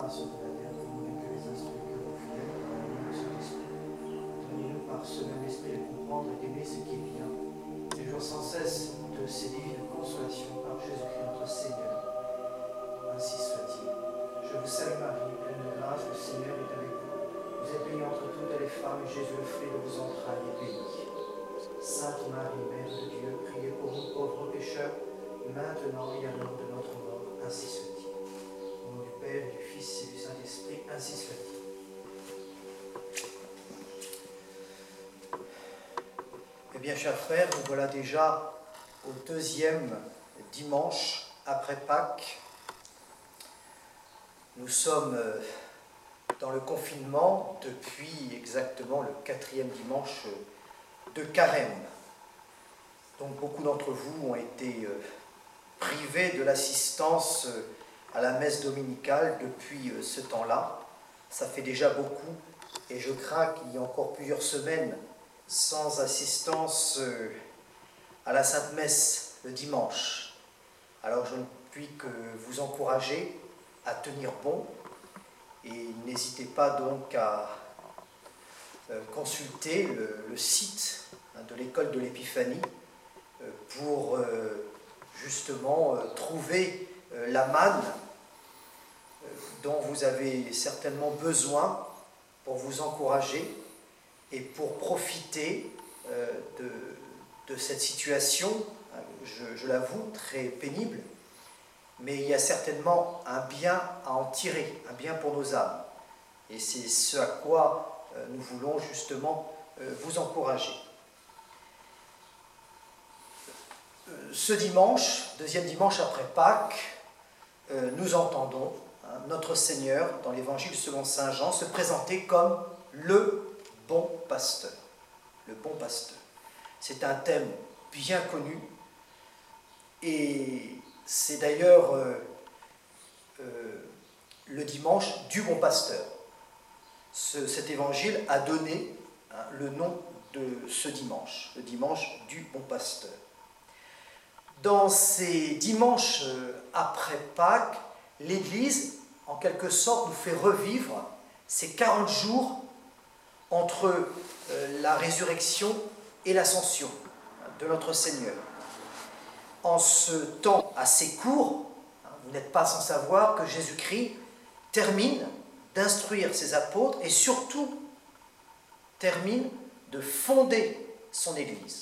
grâce de la terre convaincue les instructeurs fidèles par la lumière de Saint-Esprit. Donnez-nous par ce même esprit de comprendre et d'aimer ce qui est bien, et jouir sans cesse de ces divines consolations par Jésus-Christ notre Seigneur. Ainsi soit-il. Je vous salue Marie, pleine de grâce, le Seigneur est avec vous. Vous êtes bénie entre toutes les femmes, et Jésus, le fruit de vos entrailles, est béni. Sainte Marie, Mère de Dieu, priez pour nous pauvres pécheurs, maintenant et à l'heure de notre mort. Ainsi soit-il. Au nom du Père, du Fils et du Saint-Esprit, ainsi soit-il. Eh bien, chers frères, nous voilà déjà au deuxième dimanche après Pâques. Nous sommes dans le confinement depuis exactement le 4e dimanche de Carême. Donc beaucoup d'entre vous ont été privés de l'assistance à la messe dominicale depuis ce temps-là. Ça fait déjà beaucoup et je crains qu'il y ait encore plusieurs semaines sans assistance à la Sainte Messe le dimanche. Alors je ne puis que vous encourager à tenir bon et n'hésitez pas donc à consulter le site de l'école de l'Épiphanie pour justement trouver la manne dont vous avez certainement besoin pour vous encourager et pour profiter de cette situation, je l'avoue, très pénible, mais il y a certainement un bien à en tirer, un bien pour nos âmes. Et c'est ce à quoi nous voulons justement vous encourager. Ce dimanche, deuxième dimanche après Pâques, nous entendons notre Seigneur, dans l'Évangile selon saint Jean, se présenter comme le bon pasteur. Le bon pasteur. C'est un thème bien connu et c'est d'ailleurs le dimanche du bon pasteur. Cet évangile a donné le nom de ce dimanche, le dimanche du bon pasteur. Dans ces dimanches après Pâques, l'Église, en quelque sorte, nous fait revivre ces 40 jours entre la résurrection et l'ascension de notre Seigneur. En ce temps assez court, vous n'êtes pas sans savoir que Jésus-Christ termine d'instruire ses apôtres et surtout termine de fonder son Église.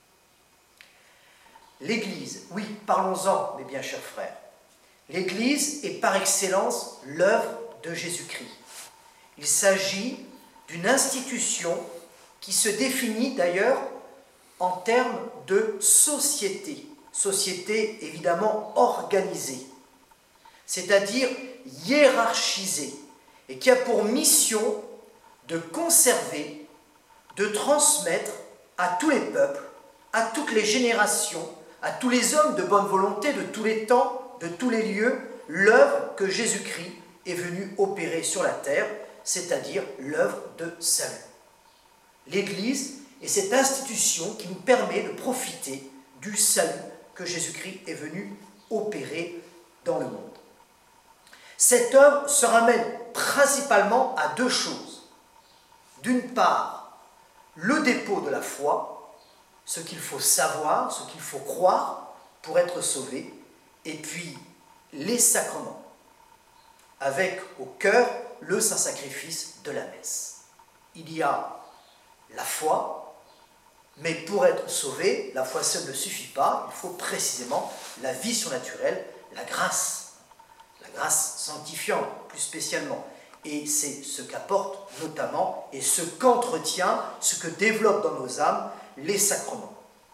L'Église, oui, parlons-en, mes bien chers frères. L'Église est par excellence l'œuvre de Jésus-Christ. Il s'agit d'une institution qui se définit d'ailleurs en termes de société. Société évidemment organisée, c'est-à-dire hiérarchisée, et qui a pour mission de conserver, de transmettre à tous les peuples, à toutes les générations, à tous les hommes de bonne volonté de tous les temps, de tous les lieux, l'œuvre que Jésus-Christ est venu opérer sur la terre, c'est-à-dire l'œuvre de salut. L'Église est cette institution qui nous permet de profiter du salut que Jésus-Christ est venu opérer dans le monde. Cette œuvre se ramène principalement à deux choses. D'une part, le dépôt de la foi, ce qu'il faut savoir, ce qu'il faut croire pour être sauvé, et puis les sacrements, avec au cœur le saint sacrifice de la messe. Il y a la foi, mais pour être sauvé, la foi seule ne suffit pas, il faut précisément la vie surnaturelle, la grâce sanctifiante plus spécialement. Et c'est ce qu'apporte notamment et ce qu'entretient, ce que développe dans nos âmes les sacrements.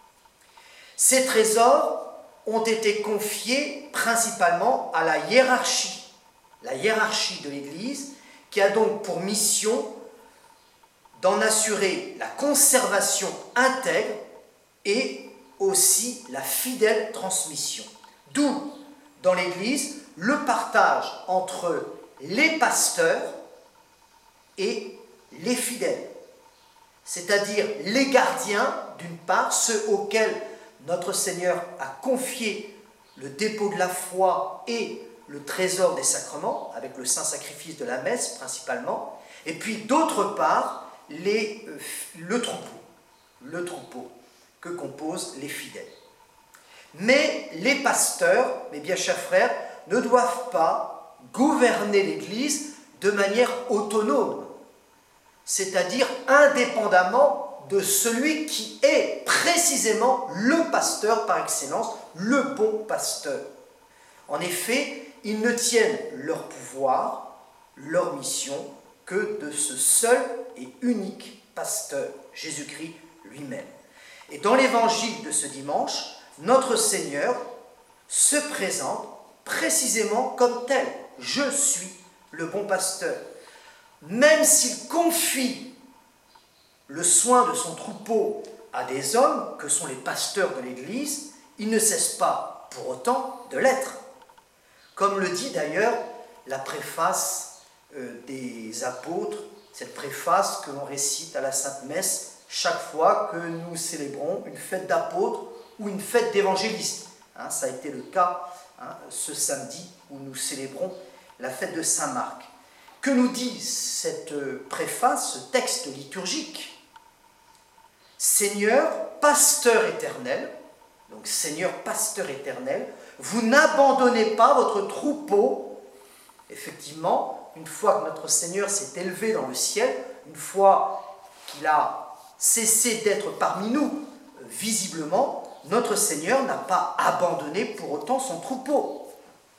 Ces trésors ont été confiés principalement à la hiérarchie de l'Église, qui a donc pour mission d'en assurer la conservation intègre et aussi la fidèle transmission. D'où, dans l'Église, le partage entre les pasteurs et les fidèles, c'est-à-dire les gardiens, d'une part, ceux auxquels notre Seigneur a confié le dépôt de la foi et le trésor des sacrements, avec le saint sacrifice de la messe principalement, et puis d'autre part, le troupeau que composent les fidèles. Mais les pasteurs, mes bien chers frères, ne doivent pas gouverner l'Église de manière autonome, c'est-à-dire indépendamment de celui qui est précisément le pasteur par excellence, le bon pasteur. En effet, ils ne tiennent leur pouvoir, leur mission, que de ce seul et unique pasteur, Jésus-Christ lui-même. Et dans l'évangile de ce dimanche, notre Seigneur se présente précisément comme tel. Je suis le bon pasteur. Même s'il confie le soin de son troupeau à des hommes, que sont les pasteurs de l'Église, il ne cesse pas pour autant de l'être. Comme le dit d'ailleurs la préface des apôtres, cette préface que l'on récite à la Sainte Messe chaque fois que nous célébrons une fête d'apôtres ou une fête d'évangélistes. Ça a été le cas ce samedi où nous célébrons la fête de Saint Marc. Que nous dit cette préface, ce texte liturgique? Seigneur, pasteur éternel, donc Seigneur, pasteur éternel, vous n'abandonnez pas votre troupeau. Effectivement, une fois que notre Seigneur s'est élevé dans le ciel, une fois qu'il a cessé d'être parmi nous visiblement, notre Seigneur n'a pas abandonné pour autant son troupeau.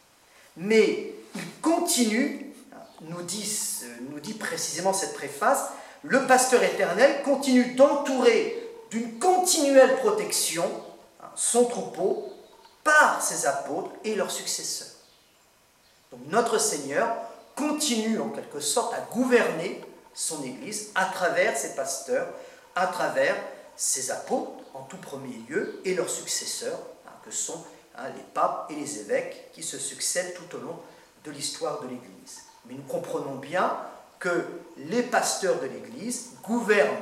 Mais il continue, nous dit précisément cette préface, le pasteur éternel continue d'entourer d'une continuelle protection son troupeau par ses apôtres et leurs successeurs. Donc notre Seigneur continue en quelque sorte à gouverner son Église à travers ses pasteurs, à travers ses apôtres en tout premier lieu et leurs successeurs, que sont les papes et les évêques qui se succèdent tout au long de l'histoire de l'Église. Mais nous comprenons bien que les pasteurs de l'Église gouvernent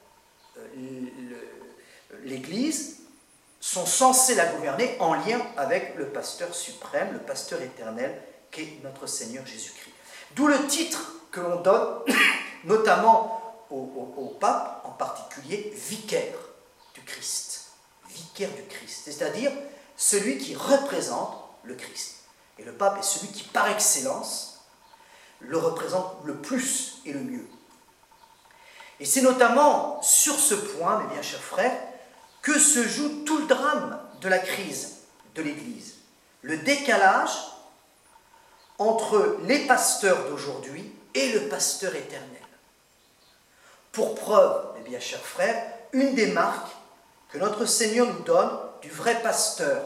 l'Église, sont censés la gouverner en lien avec le pasteur suprême, le pasteur éternel, qu'est notre Seigneur Jésus-Christ. D'où le titre que l'on donne, notamment au pape, en particulier, vicaire du Christ. Vicaire du Christ, c'est-à-dire celui qui représente le Christ. Et le pape est celui qui, par excellence, le représente le plus et le mieux. Et c'est notamment sur ce point, mes bien chers frères, que se joue tout le drame de la crise de l'Église. Le décalage entre les pasteurs d'aujourd'hui et le pasteur éternel. Pour preuve, mes bien chers frères, une des marques que notre Seigneur nous donne du vrai pasteur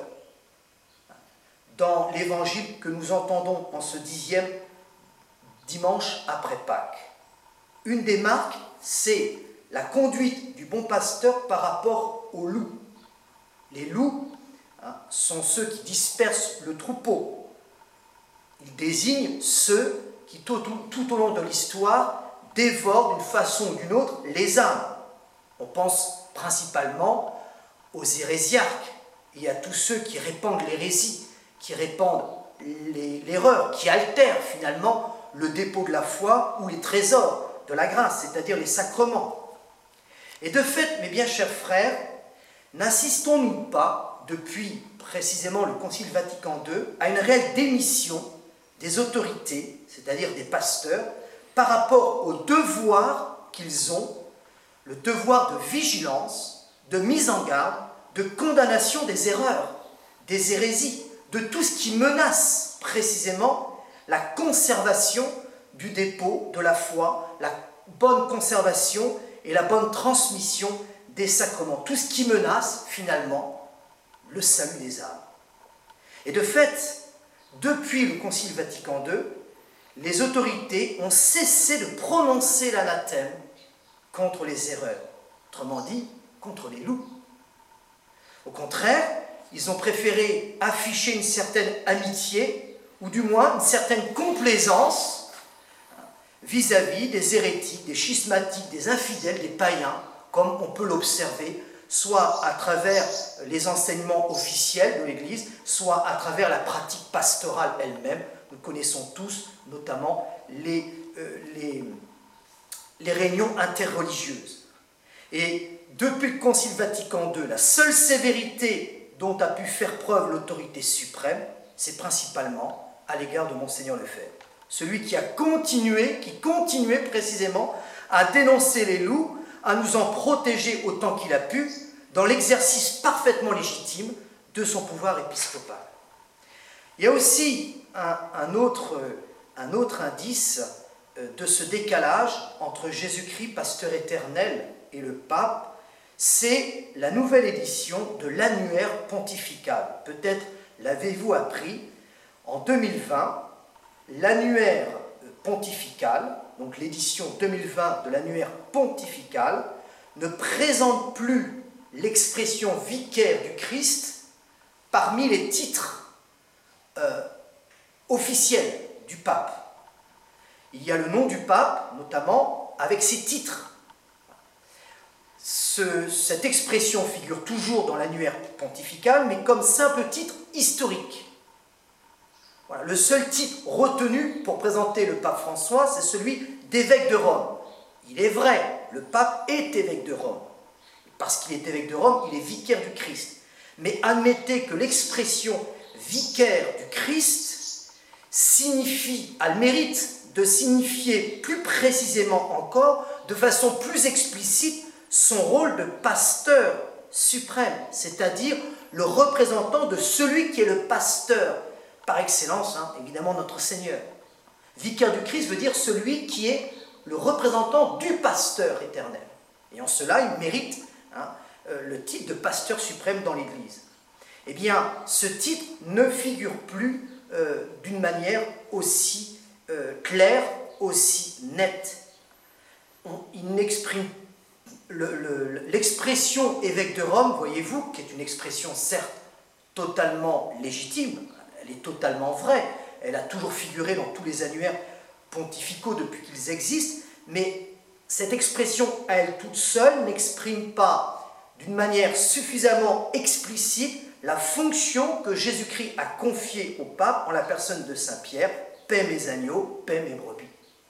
dans l'évangile que nous entendons en ce 10e dimanche après Pâques. Une des marques, c'est la conduite du bon pasteur par rapport aux loups. Les loups sont ceux qui dispersent le troupeau. Ils désignent ceux qui, tout au long de l'histoire, dévorent d'une façon ou d'une autre les âmes. On pense principalement aux hérésiarques et à tous ceux qui répandent l'hérésie, qui répandent l'erreur, qui altèrent finalement le dépôt de la foi ou les trésors de la grâce, c'est-à-dire les sacrements. Et de fait, mes bien chers frères, n'assistons-nous pas, depuis précisément le Concile Vatican II, à une réelle démission des autorités, c'est-à-dire des pasteurs, par rapport au devoir qu'ils ont, le devoir de vigilance, de mise en garde, de condamnation des erreurs, des hérésies, de tout ce qui menace précisément la conservation du dépôt de la foi, la bonne conservation et la bonne transmission des sacrements. Tout ce qui menace finalement le salut des âmes. Et de fait, depuis le Concile Vatican II, les autorités ont cessé de prononcer l'anathème contre les erreurs, autrement dit, contre les loups. Au contraire, ils ont préféré afficher une certaine amitié, ou du moins une certaine complaisance vis-à-vis des hérétiques, des schismatiques, des infidèles, des païens, comme on peut l'observer soit à travers les enseignements officiels de l'Église, soit à travers la pratique pastorale elle-même. Nous connaissons tous, notamment, les réunions interreligieuses. Et depuis le Concile Vatican II, la seule sévérité dont a pu faire preuve l'autorité suprême, c'est principalement à l'égard de Monseigneur Lefebvre. Celui qui continuait précisément à dénoncer les loups, à nous en protéger autant qu'il a pu, dans l'exercice parfaitement légitime de son pouvoir épiscopal. Il y a aussi un autre indice de ce décalage entre Jésus-Christ, pasteur éternel, et le pape, c'est la nouvelle édition de l'annuaire pontifical. Peut-être l'avez-vous appris, en 2020, l'annuaire pontifical, donc l'édition 2020 de l'annuaire pontifical, ne présente plus l'expression vicaire du Christ parmi les titres officiels du pape. Il y a le nom du pape, notamment, avec ses titres. Cette expression figure toujours dans l'annuaire pontifical, mais comme simple titre historique. Voilà, le seul titre retenu pour présenter le pape François, c'est celui d'évêque de Rome. Il est vrai, le pape est évêque de Rome. Parce qu'il est évêque de Rome, il est vicaire du Christ. Mais admettez que l'expression vicaire du Christ a le mérite de signifier plus précisément encore, de façon plus explicite, son rôle de pasteur suprême, c'est-à-dire le représentant de celui qui est le pasteur, par excellence, évidemment notre Seigneur. Vicaire du Christ veut dire celui qui est le représentant du pasteur éternel. Et en cela, il mérite le titre de pasteur suprême dans l'Église. Eh bien, ce titre ne figure plus d'une manière aussi claire, aussi nette. Il n'exprime l'expression évêque de Rome, voyez-vous, qui est une expression certes totalement légitime, elle est totalement vraie, elle a toujours figuré dans tous les annuaires pontificaux depuis qu'ils existent, mais cette expression à elle toute seule n'exprime pas d'une manière suffisamment explicite la fonction que Jésus-Christ a confiée au pape en la personne de Saint Pierre, paix mes agneaux, paix mes brebis.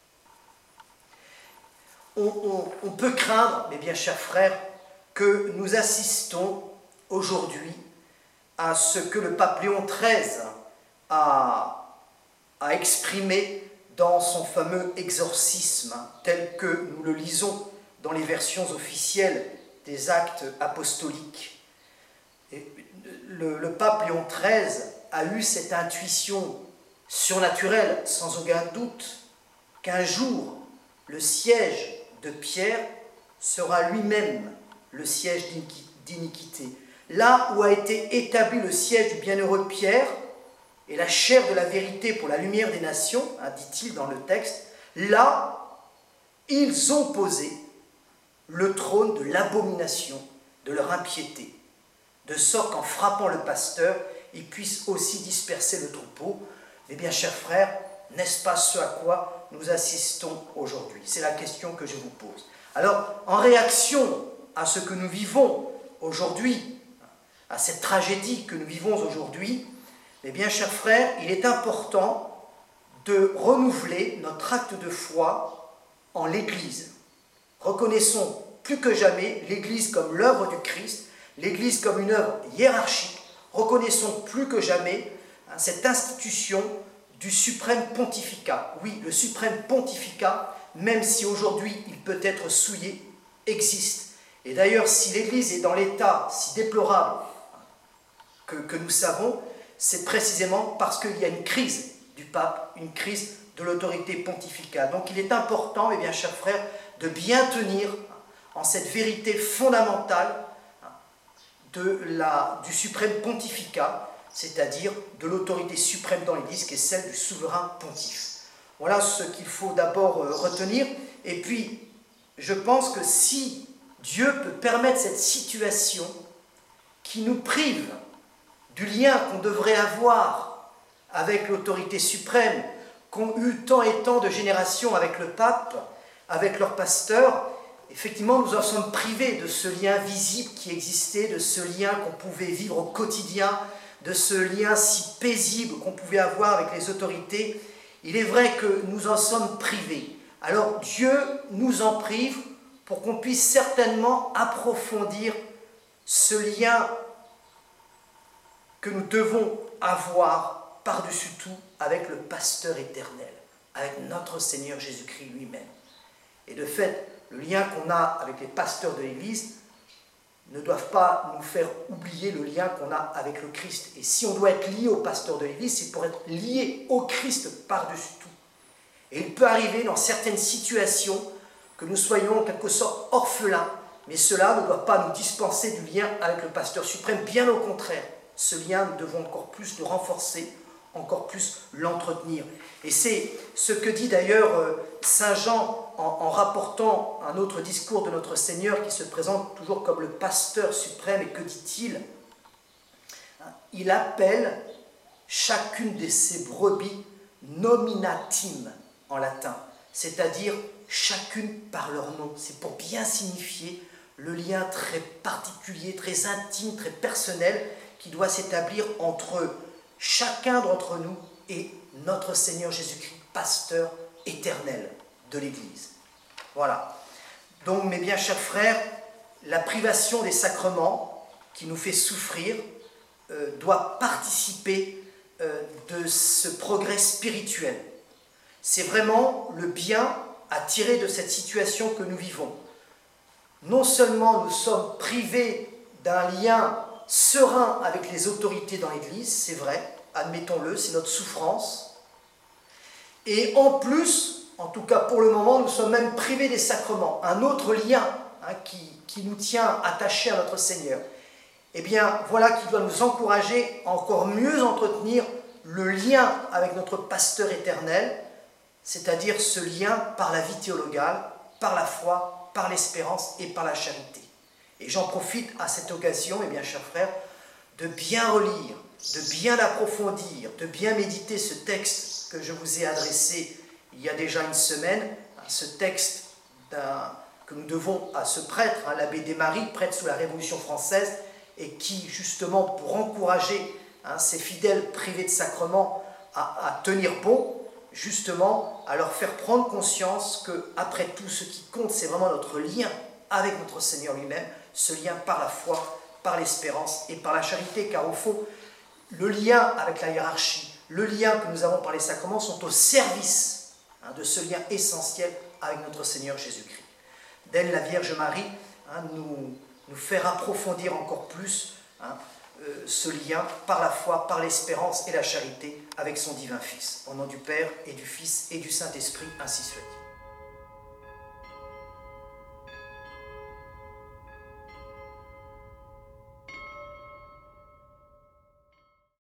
On peut craindre, mes bien chers frères, que nous assistons aujourd'hui à ce que le pape Léon XIII a exprimé dans son fameux exorcisme, tel que nous le lisons dans les versions officielles des actes apostoliques. Et le pape Léon XIII a eu cette intuition surnaturelle, sans aucun doute, qu'un jour, le siège de Pierre sera lui-même le siège d'iniquité. Là où a été établi le siège du bienheureux Pierre, et la chair de la vérité pour la lumière des nations, dit-il dans le texte, là, ils ont posé le trône de l'abomination de leur impiété, de sorte qu'en frappant le pasteur, ils puissent aussi disperser le troupeau. Eh bien, chers frères, n'est-ce pas ce à quoi nous assistons aujourd'hui? C'est la question que je vous pose. Alors, en réaction à ce que nous vivons aujourd'hui, à cette tragédie que nous vivons aujourd'hui, eh bien, chers frères, il est important de renouveler notre acte de foi en l'Église. Reconnaissons plus que jamais l'Église comme l'œuvre du Christ, l'Église comme une œuvre hiérarchique. Reconnaissons plus que jamais cette institution du suprême pontificat. Oui, le suprême pontificat, même si aujourd'hui il peut être souillé, existe. Et d'ailleurs, si l'Église est dans l'état si déplorable que nous savons, c'est précisément parce qu'il y a une crise du pape, une crise de l'autorité pontificale. Donc il est important, eh bien, chers frères, de bien tenir en cette vérité fondamentale du suprême pontificat, c'est-à-dire de l'autorité suprême dans l'Église, qui est celle du souverain pontife. Voilà ce qu'il faut d'abord retenir. Et puis, je pense que si Dieu peut permettre cette situation qui nous prive du lien qu'on devrait avoir avec l'autorité suprême, qu'ont eu tant et tant de générations avec le pape, avec leur pasteur, effectivement, nous en sommes privés de ce lien visible qui existait, de ce lien qu'on pouvait vivre au quotidien, de ce lien si paisible qu'on pouvait avoir avec les autorités. Il est vrai que nous en sommes privés. Alors Dieu nous en prive pour qu'on puisse certainement approfondir ce lien que nous devons avoir par-dessus tout avec le pasteur éternel, avec notre Seigneur Jésus-Christ lui-même. Et de fait, le lien qu'on a avec les pasteurs de l'Église ne doivent pas nous faire oublier le lien qu'on a avec le Christ. Et si on doit être lié au pasteur de l'Église, c'est pour être lié au Christ par-dessus tout. Et il peut arriver dans certaines situations que nous soyons en quelque sorte orphelins, mais cela ne doit pas nous dispenser du lien avec le pasteur suprême, bien au contraire. Ce lien, nous devons encore plus le renforcer, encore plus l'entretenir. Et c'est ce que dit d'ailleurs Saint Jean en rapportant un autre discours de notre Seigneur qui se présente toujours comme le pasteur suprême. Et que dit-il? Il appelle chacune de ses brebis nominatim en latin, c'est-à-dire chacune par leur nom. C'est pour bien signifier le lien très particulier, très intime, très personnel qui doit s'établir entre chacun d'entre nous et notre Seigneur Jésus-Christ, pasteur éternel de l'Église. Voilà. Donc, mes bien chers frères, la privation des sacrements qui nous fait souffrir doit participer de ce progrès spirituel. C'est vraiment le bien à tirer de cette situation que nous vivons. Non seulement nous sommes privés d'un lien serein avec les autorités dans l'Église, c'est vrai, admettons-le, c'est notre souffrance. Et en plus, en tout cas pour le moment, nous sommes même privés des sacrements, un autre lien qui nous tient attachés à notre Seigneur. Eh bien, voilà qui doit nous encourager à encore mieux entretenir le lien avec notre pasteur éternel, c'est-à-dire ce lien par la vie théologale, par la foi, par l'espérance et par la charité. Et j'en profite à cette occasion, mes bien chers frères, de bien relire, de bien approfondir, de bien méditer ce texte que je vous ai adressé il y a déjà une semaine, ce texte que nous devons à ce prêtre, l'abbé Desmaries, prêtre sous la Révolution française, et qui, justement, pour encourager ces fidèles privés de sacrement à tenir bon, justement, à leur faire prendre conscience qu'après tout, ce qui compte, c'est vraiment notre lien avec notre Seigneur lui-même, ce lien par la foi, par l'espérance et par la charité, car au fond, le lien avec la hiérarchie, le lien que nous avons par les sacrements sont au service de ce lien essentiel avec notre Seigneur Jésus-Christ. D'elle, la Vierge Marie, nous faire approfondir encore plus ce lien par la foi, par l'espérance et la charité avec son divin Fils. Au nom du Père et du Fils et du Saint-Esprit, ainsi soit.